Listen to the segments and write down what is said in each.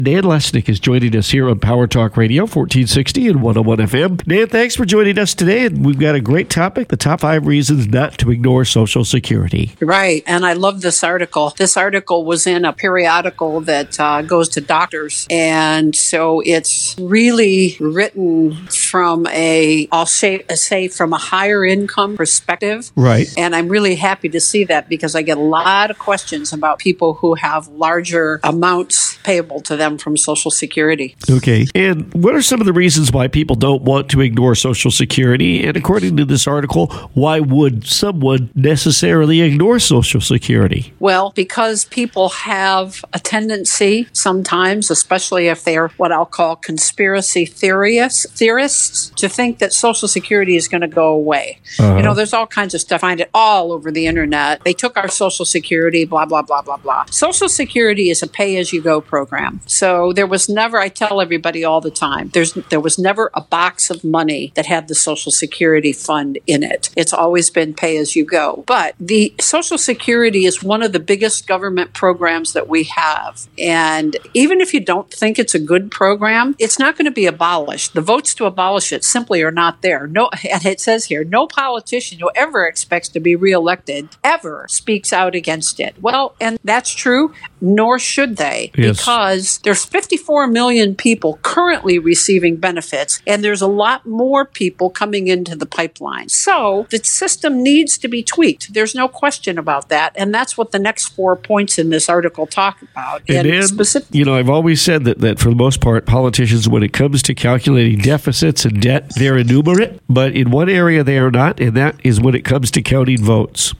Nan Lesnick is joining us here on Power Talk Radio, 1460 and 101 FM. Nan, thanks for joining us today. And we've got a great topic, the top 5 reasons not to ignore Social Security. Right. And I love this article. This article was in a periodical that goes to doctors. And so it's really written from I'll say from a higher income perspective. Right. And I'm really happy to see that because I get a lot of questions about people who have larger amounts payable to them from Social Security. Okay. And what are some of the reasons why people don't want to ignore Social Security? And according to this article, why would someone necessarily ignore Social Security? Well, because people have a tendency sometimes, especially if they're what I'll call conspiracy theorists, to think that Social Security is going to go away. There's all kinds of stuff. I find it all over the internet. They took our Social Security, blah, blah, blah, blah, blah. Social Security is a pay-as-you-go program. So there was never, I tell everybody all the time, there was never a box of money that had the Social Security fund in it. It's always been pay-as-you-go. But the Social Security is one of the biggest government programs that we have. And even if you don't think it's a good program, it's not going to be abolished. The votes to abolish it simply are not there. No, and it says here, no politician who ever expects to be reelected ever speaks out against it. Well, and that's true, nor should they, because there's 54 million people currently receiving benefits, and there's a lot more people coming into the pipeline. So the system needs to be tweaked. There's no question about that, and that's what the next 4 points in this article talk about. And I've always said that for the most part, politicians, when it comes to calculating deficits and debt, they're enumerate, but in one area they are not, and that is when it comes to counting votes.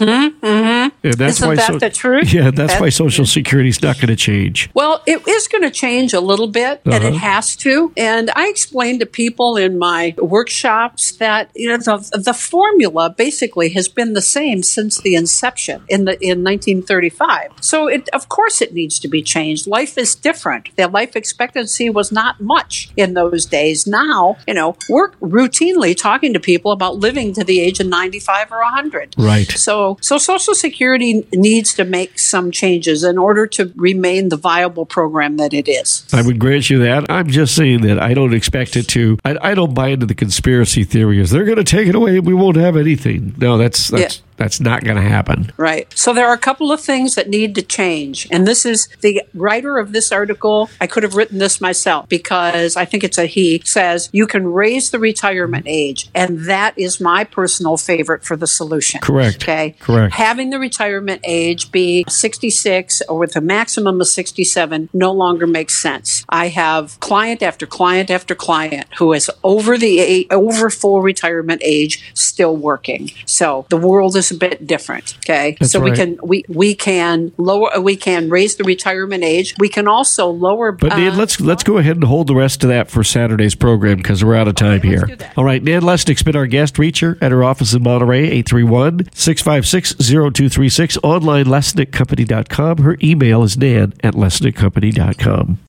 And that's Isn't that the truth? Yeah, that's why Social Security is not going to change. Well, it is going to change a little bit, and it has to. And I explained to people in my workshops that the formula basically has been the same since the inception in 1935. So of course it needs to be changed. Life is different. The life expectancy was not much in those days. Now, we're routinely talking to people about living to the age of 95 or 100. Right. So Social Security needs to make some changes in order to remain the viable program that it is. I would grant you that. I'm just saying that I don't expect it to. I don't buy into the conspiracy theories. They're going to take it away and we won't have anything. No, that's not going to happen. Right. So there are a couple of things that need to change. And this is the writer of this article. I could have written this myself because I think it's a he, says you can raise the retirement age. And that is my personal favorite for the solution. Correct. Okay. Correct. Having the retirement age be 66 or with a maximum of 67 no longer makes sense. I have client after client after client who is over full retirement age still working. So the world is a bit different. Okay. That's so right. we can raise the retirement age. We can also lower. But Nan, let's go ahead and hold the rest of that for Saturday's program because we're out of time here. do that. All right. Nan Lesnick's been our guest. Reach her at her office in Monterey, 831-656-0236. Online, LesnickCompany.com. Her email is nan@LesnickCompany.com.